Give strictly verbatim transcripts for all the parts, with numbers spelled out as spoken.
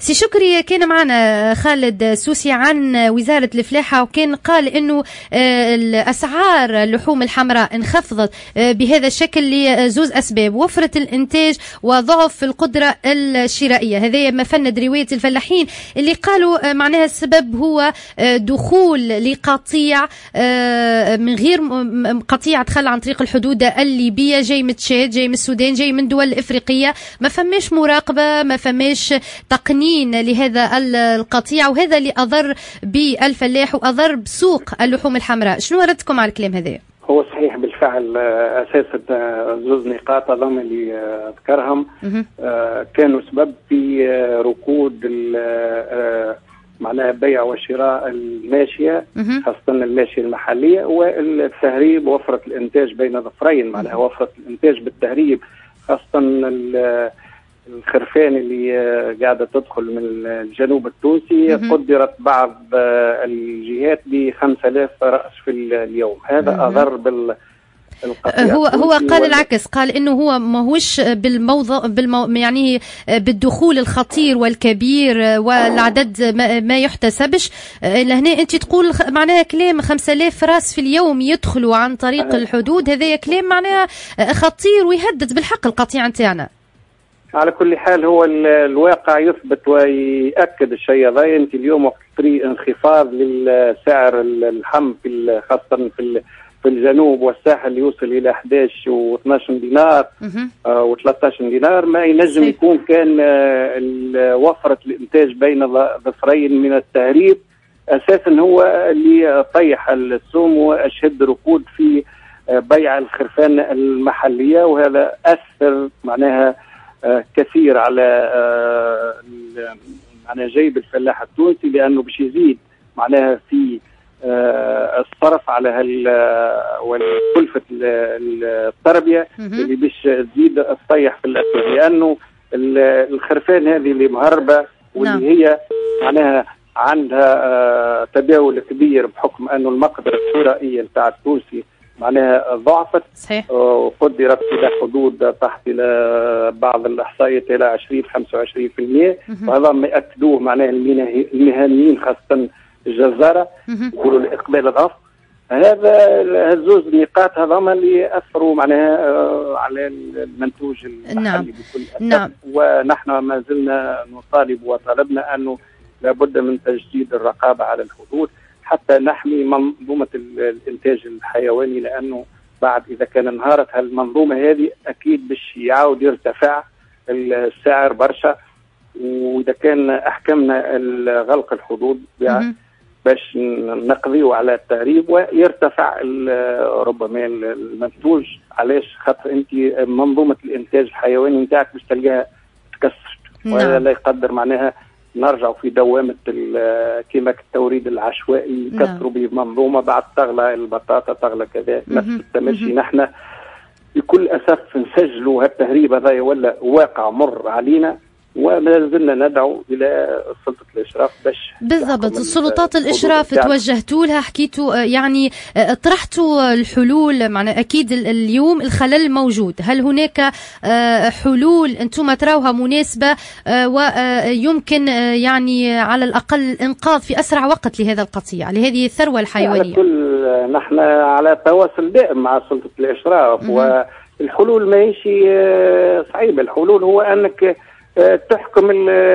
سي شكري كان معنا خالد سوسي عن وزارة الفلاحة، وكان قال إنه الأسعار اللحوم الحمراء انخفضت بهذا الشكل لزوز أسباب: وفرة الإنتاج وضعف القدرة الشرائية. هذا ما فند رواية الفلاحين اللي قالوا معناها السبب هو دخول لقطيع من غير قطيع دخل عن طريق الحدود الليبية، جاي من تشاد، جاي من السودان، جاي من دول إفريقية. ما فماش مراقبة، ما فماش تقنين لهذا القطيع، وهذا اللي أضر بالفلاح وأضر بسوق اللحوم الحمراء. شنو ردكم على الكلام هذا؟ هو صحيح بالفعل، أساسا زوز نقاط ضمن اللي ذكرهم كانوا سبب في ركود معناها بيع وشراء الماشية، خاصة الماشية المحلية، والتهريب ووفرة الإنتاج بين ظفرين. معناها وفرة الإنتاج بالتهريب، خاصة الخرفان اللي قاعدة تدخل من الجنوب التونسي. قدرت بعض الجهات ب خمسة آلاف رأس في اليوم. هذا أضر بال هو هو قال العكس، قال انه هو ماهوش بالموضوع بالمو يعني بالدخول الخطير والكبير والعدد ما, ما يحتسبش. لهنا انت تقول معناها كلام خمسة آلاف راس في اليوم يدخلوا عن طريق الحدود، هذا كلام معناها خطير ويهدد بالحق القطيع نتاعنا. على كل حال هو الواقع يثبت ويأكد الشيء هذا. انت اليوم في انخفاض للسعر اللحم في خاصة في في الجنوب والساحل يوصل الى أحد عشر و اثني عشر دينار و ثلاثة عشر دينار. ما ينجم صحيح. يكون كان وفرة الانتاج بين ظفرين من التهريب اساسا هو اللي طيح السوم واشهد ركود في بيع الخرفان المحلية، وهذا اثر معناها كثير على معناها جيب الفلاح التونسي، لانه باش يزيد معناها في الصرف على هال والكلفة التربية اللي باش تزيد الصيح في الأسواق، لأنه الخرفان هذه اللي مهربة واللي هي معناها عندها تداول كبير بحكم أنه المقدرة الشرائية نتاع التونسي معناها ضعفت، وقدرت إلى حدود تحت إلى بعض الإحصائيات إلى عشرين خمسة وعشرين بالمئة، وهذا ما يأكدوه معناها المهنيين خاصة الجزارة يقولوا الإقبال الضعف. هذا هزوز نقاط هذا اللي يأثروا معناها على المنتوج المحلي نعم. بكل أسف نعم. ونحن ما زلنا نطالب وطلبنا أنه لابد من تجديد الرقابة على الحدود حتى نحمي منظومة الإنتاج الحيواني، لأنه بعد إذا كان انهارت هالمنظومة هذه أكيد باش يعاود يرتفع السعر برشا. وإذا كان أحكمنا غلق الحدود باش نقضيوا على التهريب ويرتفع ربما المنتوج. علاش؟ خاطر انت منظومه الانتاج الحيواني نتاعك باش تلقاها تكسر، وهذا لا يقدر معناها نرجعوا في دوامه كيما التوريد العشوائي يكسروا به منظومه، بعد تغلى البطاطا تغلى كذا نفس التمشي. نحن بكل اسف نسجلوا هالتهريب هذا ولا واقع مر علينا، وما زلنا ندعو الى سلطه الاشراف باش بالضبط. السلطات الاشراف توجهتوا لها، حكيتوا يعني طرحتوا الحلول. معنا اكيد اليوم الخلل موجود، هل هناك حلول انتم تراوها مناسبه ويمكن يعني على الاقل الانقاذ في اسرع وقت لهذا القطيع لهذه الثروه الحيوانيه؟ على كل نحن على تواصل دائم مع سلطه الاشراف، والحلول ما هيش صعيبه. الحلول هو انك تحكم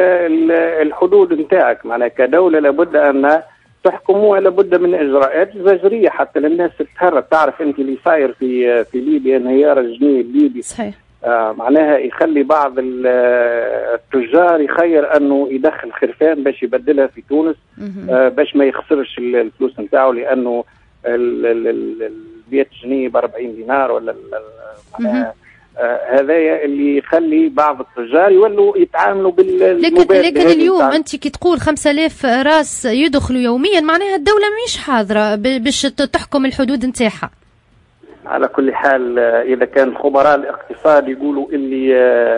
الحدود نتاعك، معناها كدولة لابد أن تحكم ولابد من إجراءات زجرية حتى للناس تتهرب. تعرف أنت اللي صاير في في ليبيا انهيار الجنيه الليبي صحيح. آه معناها يخلي بعض التجار يخير أنه يدخل خرفان باش يبدلها في تونس آه باش ما يخسرش الفلوس نتاعه، لأنه البيت جنيه ب أربعين دينار ولا معناها آه هذايا اللي يخلي بعض التجار يولوا يتعاملوا بالمبادئ. لكن لكن اليوم انت كي تقول خمسة آلاف راس يدخلوا يوميا، معناها الدوله مش حاضره باش تحكم الحدود نتاعها. على كل حال اذا كان خبراء الاقتصاد يقولوا اللي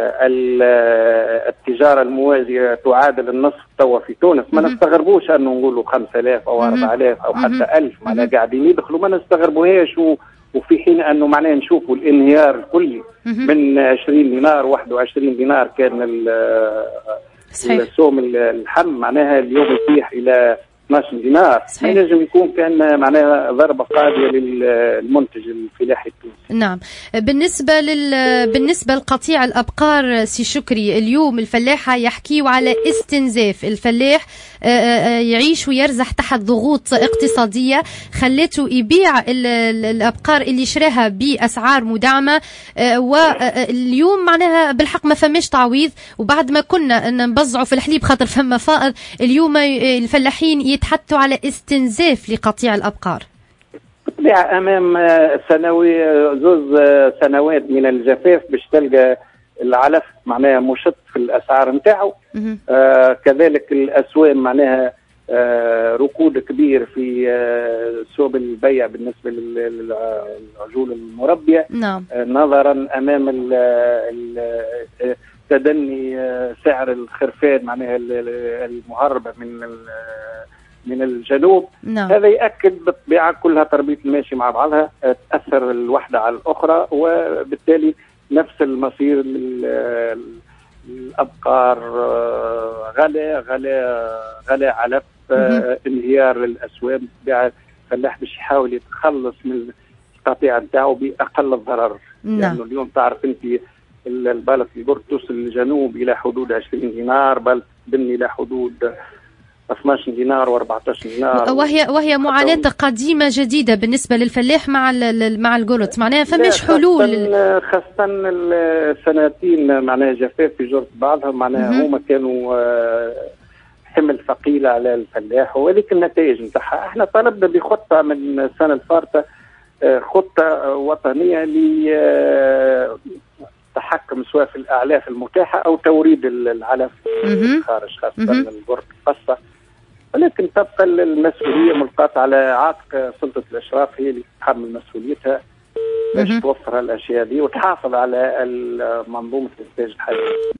التجاره الموازيه تعادل النصف توا في تونس، ما نستغربوش انه نقولوا خمسة آلاف او أربعة آلاف او حتى ألف، معناها قاعدين يدخلوا ما نستغربوهاش. وفي حين انه معناه نشوفوا الانهيار الكلي من عشرين دينار واحد وعشرين دينار كان السوم اللحم معناها اليوم يطيح الى اثناش دينار، ينجم يكون كان معناها ضربه قاضيه للمنتج الفلاحي التونسي. نعم. بالنسبه لل بالنسبه لقطيع الابقار سي شكري، اليوم الفلاحه يحكيوا على استنزاف، الفلاح يعيش ويرزح تحت ضغوط اقتصاديه خلته يبيع الابقار اللي شراها باسعار مدعمه، واليوم معناها بالحق ما فماش تعويض، وبعد ما كنا نبزعوا في الحليب خاطر فما فائض، اليوم الفلاحين يتحدثوا على استنزاف لقطيع الابقار. بالطبيعه امام سنوي زوز سنوات من الجفاف باش تلقى العلف معناها مشط في الاسعار نتاعو. آه كذلك الاسواق معناها آه ركود كبير في آه سوق البيع بالنسبه للعجول المربيه. نعم. آه نظرا امام ال ال تدني آه سعر الخرفان معناها المهربه من من الجنوب. نعم. هذا يأكد بالطبيعة كلها تربية الماشي مع بعضها تأثر الوحدة على الأخرى، وبالتالي نفس المصير الأبقار، غلاء غلاء غلاء علف، انهيار للأسواق. بالطبيعة الفلاح باش يحاول يتخلص من القطيع نتاعو بأقل الضرر. نعم. لأنه يعني اليوم تعرف أنت البالة البرد توصل للجنوب إلى حدود عشرين دينار، بالة بني إلى حدود اثناش دينار وأربعطاش دينار، وهي وهي معاناة قديمة جديدة بالنسبة للفلاح مع مع القرط، معناها فماش حلول. خاصة السنتين معناها جفاف في جرة بعضها، معناها هما كانوا حمل ثقيل على الفلاح، ولكن النتائج نتاعها احنا طلبنا بخطة من السنة الفارطة، خطة وطنية لتحكم سواء في الأعلاف المتاحة أو توريد العلف خارج، خاصة القرط القصة. ولكن تبقى المسؤولية ملقاة على عاتق سلطة الإشراف، هي اللي تتحمل مسؤوليتها باش توفر الأشياء دي وتحافظ على منظومة الإنتاج الحالي.